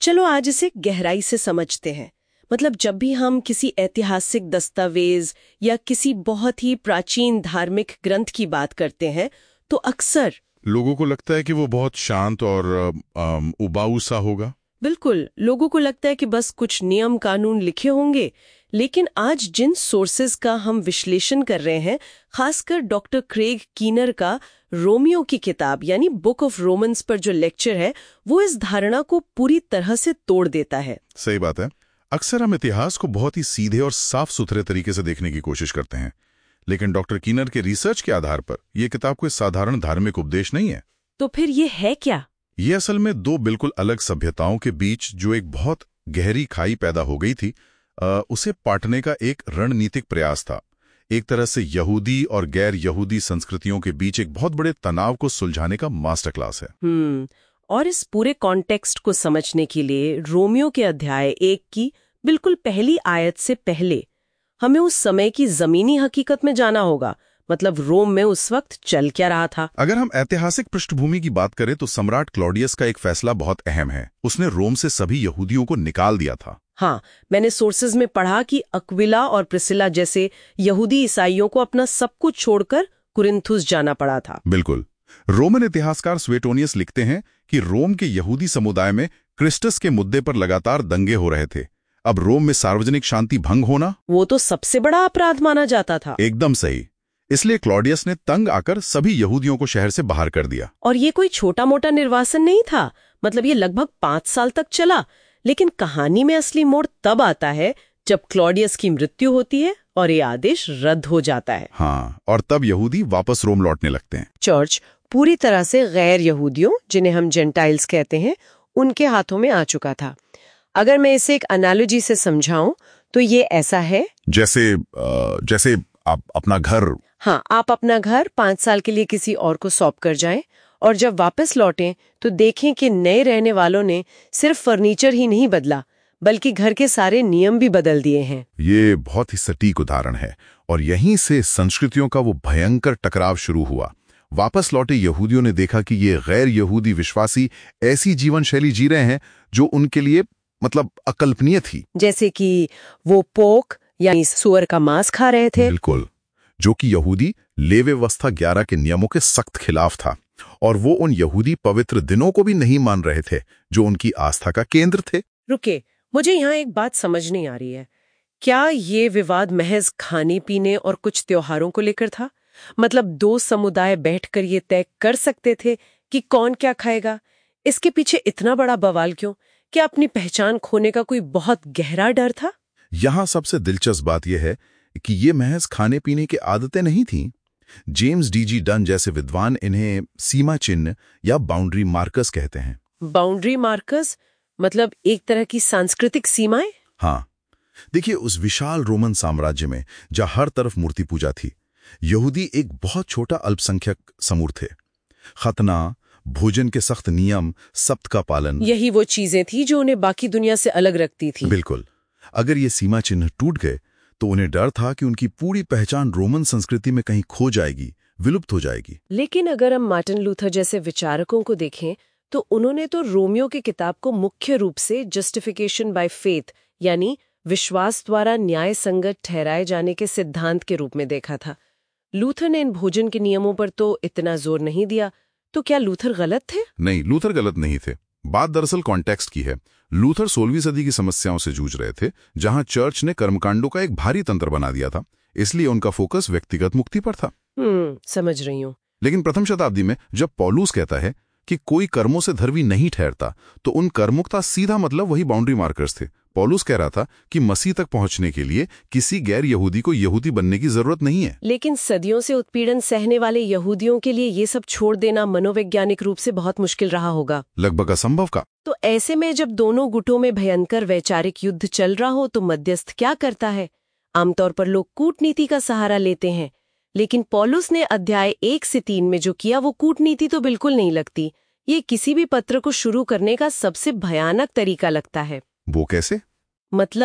चलो आज इसे गहराई से समझते हैं। मतलब जब भी हम किसी ऐतिहासिक दस्तावेज या किसी बहुत ही प्राचीन धार्मिक ग्रंथ की बात करते हैं तो अक्सर लोगों को लगता है कि वो बहुत शांत और उबाऊ सा होगा। बिल्कुल, लोगों को लगता है कि बस कुछ नियम कानून लिखे होंगे। लेकिन आज जिन सोर्सेज का हम विश्लेषण कर रहे हैं, खासकर डॉक्टर क्रेग कीनर का रोमियो की किताब यानी बुक ऑफ रोमन्स पर जो लेक्चर है, वो इस धारणा को पूरी तरह से तोड़ देता है। सही बात है। अक्सर हम इतिहास को बहुत ही सीधे और साफ सुथरे तरीके से देखने की कोशिश करते हैं, लेकिन डॉक्टर कीनर के रिसर्च के आधार पर यह किताब कोई साधारण धार्मिक उपदेश नहीं है। तो फिर ये है क्या? ये असल में दो बिल्कुल अलग सभ्यताओं के बीच जो एक बहुत गहरी खाई पैदा हो गई थी, उसे पाटने का एक रणनीतिक प्रयास था। एक तरह से यहूदी और गैर यहूदी संस्कृतियों के बीच एक बहुत बड़े तनाव को सुलझाने का मास्टर क्लास है। और इस पूरे कॉन्टेक्स्ट को समझने के लिए रोमियो के अध्याय 1 की बिल्कुल पहली आयत से पहले हमें उस समय की जमीनी हकीकत में जाना होगा। मतलब रोम में उस वक्त चल क्या रहा था। अगर हम ऐतिहासिक पृष्ठभूमि की बात करें तो सम्राट क्लॉडियस का एक फैसला बहुत अहम है। उसने रोम से सभी यहूदियों को निकाल दिया था। हाँ, मैंने सोर्सेज में पढ़ा कि अक्विला और प्रिसिला जैसे यहूदी ईसाइयों को अपना सब कुछ छोड़कर कुरिन्थुस जाना पड़ा था। बिल्कुल। रोमन इतिहासकार स्वेटोनियस लिखते हैं कि रोम के यहूदी समुदाय में क्रिस्टस के मुद्दे पर लगातार दंगे हो रहे थे। अब रोम में सार्वजनिक शांति भंग होना, वो तो सबसे बड़ा अपराध माना जाता था। एकदम सही। इसलिए क्लॉडियस ने तंग आकर सभी यहूदियों को शहर से बाहर कर दिया। और ये कोई छोटा मोटा निर्वासन नहीं था। मतलब ये लगभग 5 साल तक चला। लेकिन कहानी में असली मोड़ तब आता है जब क्लॉडियस की मृत्यु होती है और ये आदेश रद्द हो जाता है। हाँ, और तब यहूदी वापस रोम लौटने लगते हैं। चर्च पूरी तरह से गैर यहूदियों, जिन्हें हम जेंटाइल्स कहते हैं, उनके हाथों में आ चुका था। अगर मैं इसे एक एनालॉजी से समझाऊं तो ये ऐसा है जैसे आप अपना घर। हाँ, आप अपना घर 5 साल के लिए किसी और को सौंप कर जाएं और जब वापस लौटें तो देखें कि नए रहने वालों ने सिर्फ फर्नीचर ही नहीं बदला बल्कि घर के सारे नियम भी बदल दिए हैं। ये बहुत ही सटीक उदाहरण है और यहीं से संस्कृतियों का वो भयंकर टकराव शुरू हुआ। वापस लौटे यहूदियों ने देखा कि ये गैर यहूदी विश्वासी ऐसी जीवन शैली जी रहे हैं जो उनके लिए अकल्पनीय थी। जैसे कि वो पोक यानी सुअर का मांस खा रहे थे। बिल्कुल, जो कि यहूदी लेवी व्यवस्था 11 के नियमों के सख्त खिलाफ था। और वो उन यहूदी पवित्र दिनों को भी नहीं मान रहे थे जो उनकी आस्था का केंद्र थे। रुके, मुझे यहाँ एक बात समझ नहीं आ रही है। क्या ये विवाद महज खाने पीने और कुछ त्योहारों को लेकर था? मतलब 2 समुदाय बैठकर ये तय कर सकते थे कि कौन क्या खाएगा? इसके पीछे इतना बड़ा बवाल क्यों? क्या अपनी पहचान खोने का कोई बहुत गहरा डर था? यहाँ सबसे दिलचस्प बात यह है कि ये महज खाने पीने की आदतें नहीं थीं। James DG. डन जैसे विद्वान इन्हें सीमा चिन्ह या बाउंड्री मार्कर्स कहते हैं। बाउंड्री मार्कर्स मतलब एक तरह की सांस्कृतिक सीमाएं? हाँ, देखिए, उस विशाल रोमन साम्राज्य में जहाँ हर तरफ मूर्ति पूजा थी, यहूदी एक बहुत छोटा अल्पसंख्यक समूह थे। खतना, भोजन के सख्त नियम, सब्त का पालन, यही वो चीजें थी जो उन्हें बाकी दुनिया से अलग रखती थी। बिल्कुल। अगर ये सीमा चिन्ह टूट गए तो उन्हें डर था कि उनकी पूरी पहचान रोमन संस्कृति में कहीं खो जाएगी, विलुप्त हो जाएगी। लेकिन अगर हम मार्टिन लूथर जैसे विचारकों को देखें तो उन्होंने तो रोमियो की किताब को मुख्य रूप से जस्टिफिकेशन बाय फेथ यानी विश्वास द्वारा न्याय संगत ठहराए जाने के सिद्धांत के रूप में देखा था। लूथर ने इन भोजन के नियमों पर तो इतना जोर नहीं दिया। तो क्या लूथर गलत थे? नहीं, लूथर गलत नहीं थे। बात दरअसल कॉन्टेक्स्ट की है। लूथर 16वीं सदी की समस्याओं से जूझ रहे थे, जहां चर्च ने कर्मकांडों का एक भारी तंत्र बना दिया था। इसलिए उनका फोकस व्यक्तिगत मुक्ति पर था। समझ रही हूँ। लेकिन प्रथम शताब्दी में जब पौलुस कहता है कि कोई कर्मों से धर्मी नहीं ठहरता, तो उन कर्मों का सीधा मतलब वही बाउंड्री मार्कर्स थे। पौलुस कह रहा था कि मसीह तक पहुंचने के लिए किसी गैर यहूदी को यहूदी बनने की जरूरत नहीं है। लेकिन सदियों से उत्पीड़न सहने वाले यहूदियों के लिए ये सब छोड़ देना मनोवैज्ञानिक रूप से बहुत मुश्किल रहा होगा। लगभग असंभव का। तो ऐसे में जब दोनों गुटों में भयंकर वैचारिक युद्ध चल रहा हो तो मध्यस्थ क्या करता है? आमतौर पर लोग कूटनीति का सहारा लेते हैं, लेकिन पौलुस ने अध्याय 1 से 3 में जो किया वो कूटनीति तो बिल्कुल नहीं लगती। ये किसी भी पत्र को शुरू करने का सबसे भयानक तरीका लगता है। वो कैसे? मतलब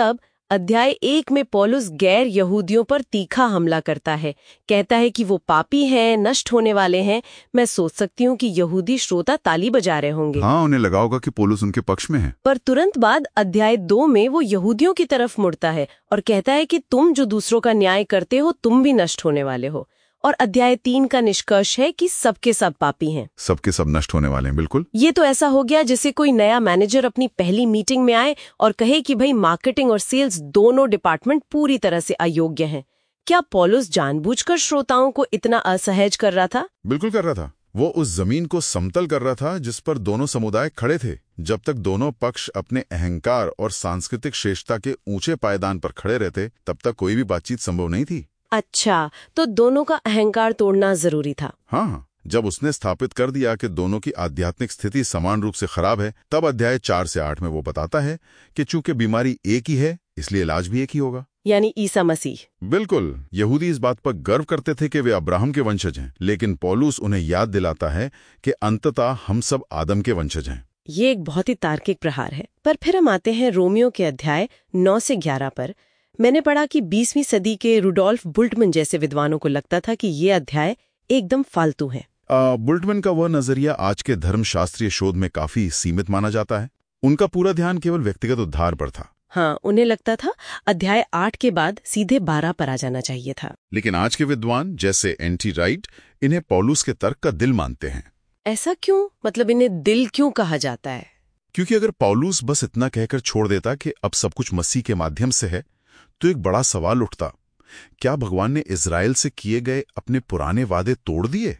अध्याय 1 में पौलुस गैर यहूदियों पर तीखा हमला करता है। कहता है कि वो पापी हैं, नष्ट होने वाले हैं। मैं सोच सकती हूँ कि यहूदी श्रोता ताली बजा रहे होंगे। हाँ, उन्हें लगा होगा कि पौलुस उनके पक्ष में है। पर तुरंत बाद अध्याय 2 में वो यहूदियों की तरफ मुड़ता है और कहता है कि तुम जो दूसरों का न्याय करते हो, तुम भी नष्ट होने वाले हो। और अध्याय 3 का निष्कर्ष है कि सबके सब पापी हैं, सबके सब नष्ट होने वाले हैं। बिल्कुल, ये तो ऐसा हो गया जैसे कोई नया मैनेजर अपनी पहली मीटिंग में आए और कहे कि भाई मार्केटिंग और सेल्स दोनों डिपार्टमेंट पूरी तरह से अयोग्य हैं। क्या पौलुस जानबूझकर श्रोताओं को इतना असहज कर रहा था? बिल्कुल कर रहा था। वो उस जमीन को समतल कर रहा था जिस पर दोनों समुदाय खड़े थे। जब तक दोनों पक्ष अपने अहंकार और सांस्कृतिक श्रेष्ठता के ऊंचे पायदान पर खड़े रहते, तब तक कोई भी बातचीत संभव नहीं थी। अच्छा, तो दोनों का अहंकार तोड़ना जरूरी था। हाँ, जब उसने स्थापित कर दिया कि दोनों की आध्यात्मिक स्थिति समान रूप से खराब है, तब अध्याय 4 से 8 में वो बताता है कि चूंकि बीमारी एक ही है, इसलिए इलाज भी एक ही होगा, यानी ईसा मसीह। बिल्कुल। यहूदी इस बात पर गर्व करते थे कि वे अब्राहम के वंशज हैं, लेकिन पौलुस उन्हें याद दिलाता है कि अंततः हम सब आदम के वंशज हैं। ये एक बहुत ही तार्किक प्रहार है। पर फिर हम आते हैं रोमियो के अध्याय 9 से 11 पर। मैंने पढ़ा कि 20वीं सदी के रुडोल्फ बुल्टमैन जैसे विद्वानों को लगता था कि ये अध्याय एकदम फालतू है। बुल्टमैन का वह नजरिया आज के धर्मशास्त्रीय शोध में काफी सीमित माना जाता है। उनका पूरा ध्यान केवल व्यक्तिगत उद्धार पर था। हाँ, उन्हें लगता था अध्याय 8 के बाद सीधे 12 पर आ जाना चाहिए था। लेकिन आज के विद्वान जैसे एंटी राइट इन्हें पौलुस के तर्क का दिल मानते हैं। ऐसा क्यों? मतलब इन्हें दिल क्यों कहा जाता है? क्योंकि अगर पौलुस बस इतना कहकर छोड़ देता कि अब सब कुछ मसीह के माध्यम से है, तो एक बड़ा सवाल उठता, क्या भगवान ने इजराइल से किए गए अपने पुराने वादे तोड़ दिए?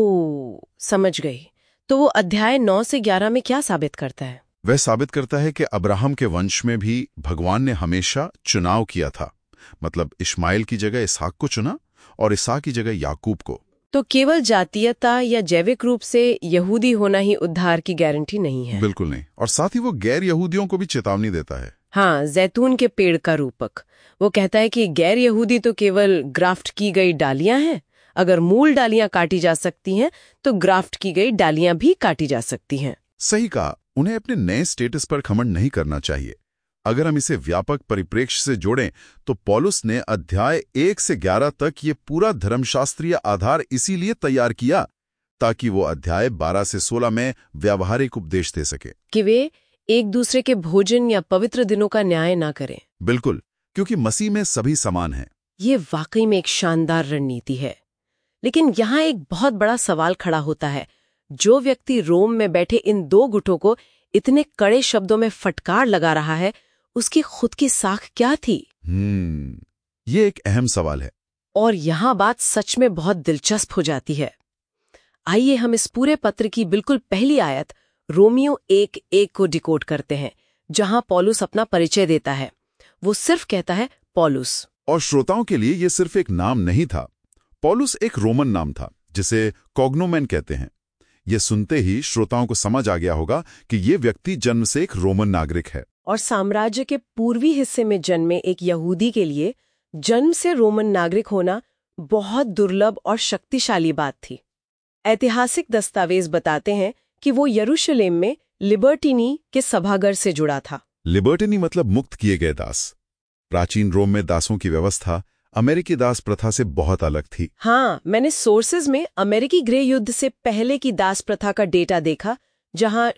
ओ, समझ गई। तो वो अध्याय 9 से 11 में क्या साबित करता है? वह साबित करता है कि अब्राहम के वंश में भी भगवान ने हमेशा चुनाव किया था। मतलब इश्माइल की जगह इसहाक को चुना और इसहाक की जगह याकूब को। तो केवल जातीयता या जैविक रूप से यहूदी होना ही उद्धार की गारंटी नहीं है। बिल्कुल नहीं। और साथ ही वो गैर यहूदियों को भी चेतावनी देता है। हाँ, जैतून के पेड़ का रूपक। वो कहता है कि गैर यहूदी तो केवल ग्राफ्ट की गई डालियां हैं। अगर मूल डालियां काटी जा सकती हैं, तो ग्राफ्ट की गई डालियां भी काटी जा सकती हैं। सही कहा। उन्हें अपने नए स्टेटस पर घमंड नहीं करना चाहिए। अगर हम इसे व्यापक परिप्रेक्ष्य से जोड़ें, तो पौलुस ने अध्याय 1 से 11 तक ये पूरा धर्मशास्त्रीय आधार इसीलिए तैयार किया ताकि वो अध्याय 12 से 16 में व्यावहारिक उपदेश दे सके कि वे एक दूसरे के भोजन या पवित्र दिनों का न्याय ना करें। बिल्कुल, क्योंकि मसीह में सभी समान हैं। ये वाकई में एक शानदार रणनीति है। लेकिन यहाँ एक बहुत बड़ा सवाल खड़ा होता है। जो व्यक्ति रोम में बैठे इन दो गुटों को इतने कड़े शब्दों में फटकार लगा रहा है, उसकी खुद की साख क्या थी? ये एक अहम सवाल है। और यहाँ बात सच में बहुत दिलचस्प हो जाती है। आइए हम इस पूरे पत्र की बिल्कुल पहली आयत रोमियो 1:1 को डिकोड करते हैं, जहां पौलुस अपना परिचय देता है। वो सिर्फ कहता है पौलुस। और श्रोताओं के लिए ये सिर्फ एक नाम नहीं था। पौलुस एक रोमन नाम था जिसे कॉग्नोमेन कहते हैं। ये सुनते ही श्रोताओं को समझ आ गया होगा कि ये व्यक्ति जन्म से एक रोमन नागरिक है। और साम्राज्य के पूर्वी हिस्से में जन्मे एक यहूदी के लिए जन्म से रोमन नागरिक होना बहुत दुर्लभ और शक्तिशाली बात थी। ऐतिहासिक दस्तावेज बताते हैं कि वो यरूशलेम में लिबर्टिनी के सभागार से जुड़ा था। लिबर्टिनी मतलब मुक्त किए गए दास। प्राचीन रोम में दासों की व्यवस्था अमेरिकी दास प्रथा से बहुत अलग थी। हाँ, मैंने सोर्सेज में अमेरिकी गृह युद्ध से पहले की दास प्रथा का डेटा देखा, जहां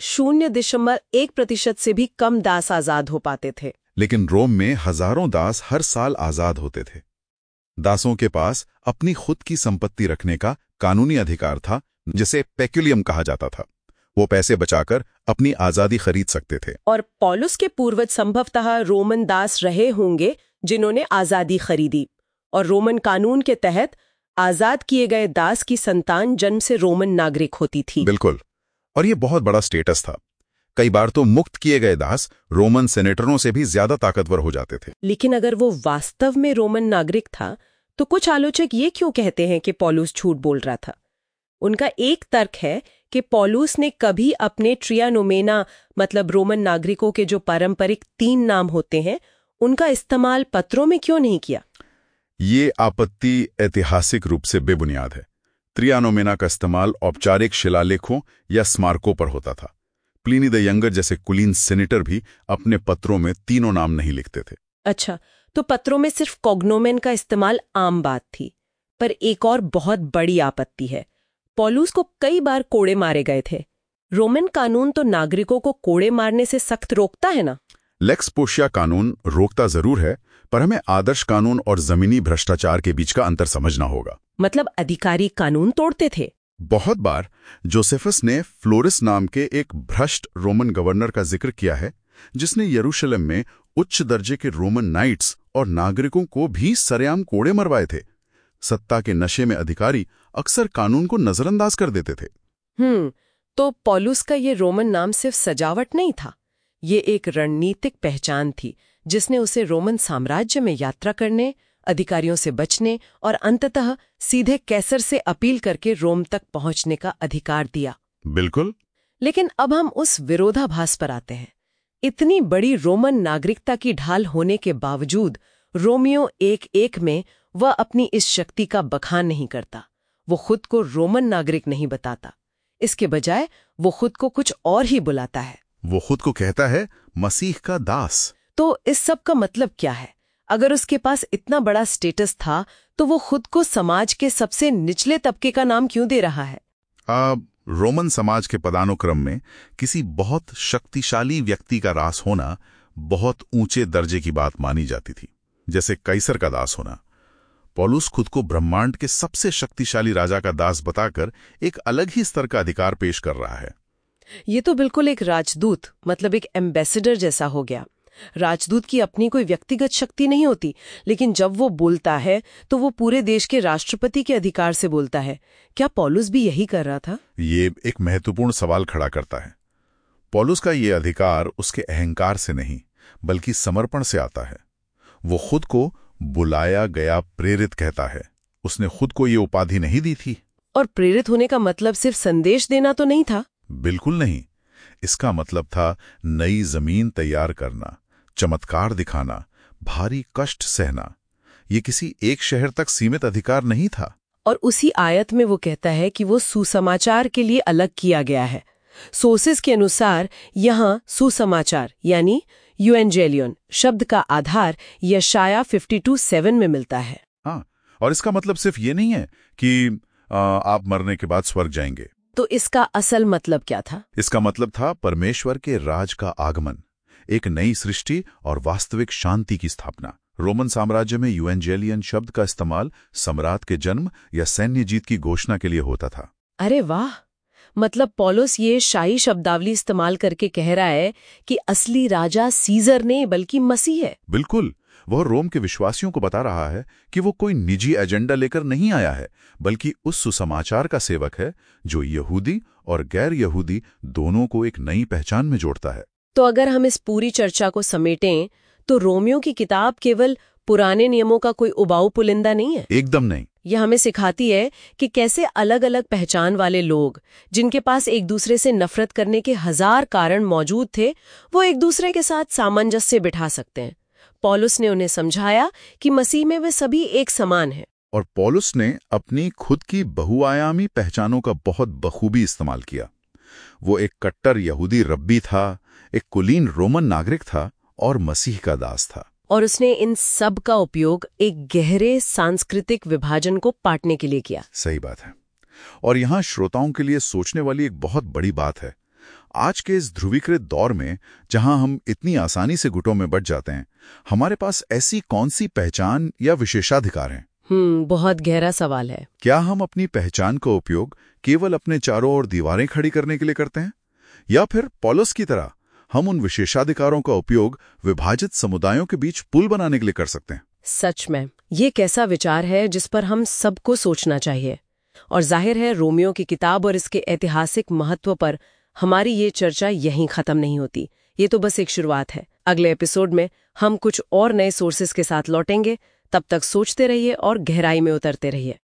0.1% से भी कम दास आजाद हो पाते थे। लेकिन रोम में हजारों दास हर साल आजाद होते थे। दासों के पास अपनी खुद की संपत्ति रखने का कानूनी अधिकार था, जिसे पेक्युलियम कहा जाता था। वो पैसे बचाकर अपनी आजादी खरीद सकते थे। और पौलुस के पूर्वज संभवतः रोमन दास रहे होंगे जिन्होंने आजादी खरीदी। और रोमन कानून के तहत आजाद किए गए दास की संतान जन्म से रोमन नागरिक होती थी। बिल्कुल। और ये बहुत बड़ा स्टेटस था। कई बार तो मुक्त किए गए दास रोमन सेनेटरों से भी ज्यादा ताकतवर हो जाते थे। लेकिन अगर वो वास्तव में रोमन नागरिक था, तो कुछ आलोचक ये क्यों कहते हैं कि पौलुस झूठ बोल रहा था? उनका एक तर्क है कि पौलुस ने कभी अपने ट्रियानोमेना मतलब रोमन नागरिकों के जो पारंपरिक 3 नाम होते हैं, उनका इस्तेमाल पत्रों में क्यों नहीं किया। ये आपत्ति ऐतिहासिक रूप से बेबुनियाद है। त्रियानोमेना का इस्तेमाल औपचारिक शिलालेखों या स्मारकों पर होता था। प्लिनी द यंगर जैसे कुलीन सेनेटर भी अपने पत्रों में तीनों नाम नहीं लिखते थे। अच्छा, तो पत्रों में सिर्फ कॉग्नोमेन का इस्तेमाल आम बात थी। पर एक और बहुत बड़ी आपत्ति है। पौलुस को कई बार कोड़े मारे गए थे। रोमन कानून तो नागरिकों को कोड़े मारने से सख्त रोकता है ना? लेक्स पोशिया कानून रोकता जरूर है, पर हमें आदर्श कानून और जमीनी भ्रष्टाचार के बीच का अंतर समझना होगा। मतलब अधिकारी कानून तोड़ते थे? बहुत बार जोसेफस ने फ्लोरिस नाम के एक भ्रष्ट रोमन गवर्नर का जिक्र किया है, जिसने यरूशलेम में उच्च दर्जे के रोमन नाइट्स और नागरिकों को भी सरेआम कोड़े मरवाए थे। सत्ता के नशे में अधिकारी अक्सर कानून को नजरअंदाज कर देते थे। तो पौलुस का ये रोमन नाम सिर्फ सजावट नहीं था, ये एक रणनीतिक पहचान थी जिसने उसे रोमन साम्राज्य में यात्रा करने, अधिकारियों से बचने और अंततः सीधे कैसर से अपील करके रोम तक पहुंचने का अधिकार दिया। बिल्कुल। लेकिन अब हम उस विरोधाभास पर आते हैं। इतनी बड़ी रोमन नागरिकता की ढाल होने के बावजूद रोमियो एक में वह अपनी इस शक्ति का बखान नहीं करता। वो खुद को रोमन नागरिक नहीं बताता। इसके बजाय वो खुद को कुछ और ही बुलाता है। वो खुद को कहता है मसीह का दास। तो इस सब का मतलब क्या है? अगर उसके पास इतना बड़ा स्टेटस था तो वो खुद को समाज के सबसे निचले तबके का नाम क्यों दे रहा है? रोमन समाज के पदानुक्रम में किसी बहुत शक्तिशाली व्यक्ति का रास होना बहुत ऊंचे दर्जे की बात मानी जाती थी, जैसे कैसर का दास होना। पौलुस खुद को ब्रह्मांड के सबसे शक्तिशाली राजा का दास बताकर एक अलग ही स्तर का अधिकार पेश कर रहा है। ये तो बिल्कुल एक राजदूत, मतलब एक एम्बेसडर जैसा हो गया। राजदूत की अपनी कोई व्यक्तिगत शक्ति नहीं होती, लेकिन जब वो बोलता है तो वो पूरे देश के राष्ट्रपति के अधिकार से बोलता है। क्या पौलुस भी यही कर रहा था? ये एक महत्वपूर्ण सवाल खड़ा करता है। पौलुस का ये अधिकार उसके अहंकार से नहीं, बल्कि समर्पण से आता है। वो खुद को बुलाया गया प्रेरित कहता है। उसने खुद को ये उपाधि नहीं दी थी। और प्रेरित होने का मतलब सिर्फ संदेश देना तो नहीं था? बिल्कुल नहीं। इसका मतलब था नई जमीन तैयार करना, चमत्कार दिखाना, भारी कष्ट सहना। ये किसी एक शहर तक सीमित अधिकार नहीं था। और उसी आयत में वो कहता है कि वो सुसमाचार के लिए अलग किया गया है। सोर्सेस के अनुसार यहाँ सुसमाचार यानी यूएंजेलियन शब्द का आधार यशाया 52:7 में मिलता है। हाँ, और इसका मतलब सिर्फ ये नहीं है कि आप मरने के बाद स्वर्ग जाएंगे। तो इसका असल मतलब क्या था? इसका मतलब था परमेश्वर के राज का आगमन, एक नई सृष्टि और वास्तविक शांति की स्थापना। रोमन साम्राज्य में यूएंजेलियन शब्द का इस्तेमाल सम्राट के जन्म या सैन्य जीत की घोषणा के लिए होता था। अरे वाह! मतलब पौलुस ये शाही शब्दावली इस्तेमाल करके कह रहा है कि असली राजा सीजर नहीं बल्कि मसीह है। बिल्कुल। वह रोम के विश्वासियों को बता रहा है कि वो कोई निजी एजेंडा लेकर नहीं आया है, बल्कि उस सुसमाचार का सेवक है जो यहूदी और गैर यहूदी दोनों को एक नई पहचान में जोड़ता है। तो अगर हम इस पूरी चर्चा को समेटें तो रोमियो की किताब केवल पुराने नियमों का कोई उबाऊ पुलिंदा नहीं है। एकदम नहीं। यह हमें सिखाती है कि कैसे अलग अलग पहचान वाले लोग, जिनके पास एक दूसरे से नफरत करने के 1000 कारण मौजूद थे, वो एक दूसरे के साथ सामंजस्य बिठा सकते हैं। पौलुस ने उन्हें समझाया कि मसीह में वे सभी एक समान हैं। और पौलुस ने अपनी खुद की बहुआयामी पहचानों का बहुत बखूबी इस्तेमाल किया। वो एक कट्टर यहूदी रब्बी था, एक कुलीन रोमन नागरिक था और मसीह का दास था। और उसने इन सब का उपयोग एक गहरे सांस्कृतिक विभाजन को पाटने के लिए किया। सही बात है। और यहाँ श्रोताओं के लिए सोचने वाली एक बहुत बड़ी बात है। आज के इस ध्रुवीकृत दौर में, जहां हम इतनी आसानी से गुटों में बंट जाते हैं, हमारे पास ऐसी कौन सी पहचान या विशेषाधिकार हैं? बहुत गहरा सवाल है। क्या हम अपनी पहचान का उपयोग केवल अपने चारों ओर दीवारें खड़ी करने के लिए करते हैं, या फिर पौलुस की तरह हम उन विशेषाधिकारों का उपयोग विभाजित समुदायों के बीच पुल बनाने के लिए कर सकते हैं? सच में ये कैसा विचार है जिस पर हम सबको सोचना चाहिए। और जाहिर है रोमियो की किताब और इसके ऐतिहासिक महत्व पर हमारी ये चर्चा यहीं खत्म नहीं होती। ये तो बस एक शुरुआत है। अगले एपिसोड में हम कुछ और नए सोर्सेस के साथ लौटेंगे। तब तक सोचते रहिए और गहराई में उतरते रहिए।